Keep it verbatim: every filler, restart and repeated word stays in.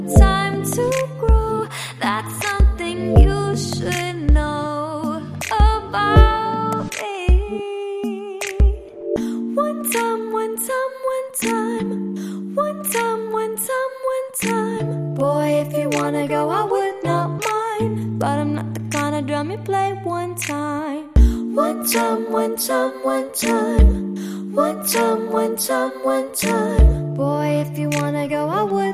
Time to grow, that's something you should know about me. One time, one time, one time. One time, one time, one time. Boy, if you wanna go, I would not mind, but I'm not the kind of drum you play one time. One time, one time, one time. One time, one time, one time. Boy, if you wanna go, I would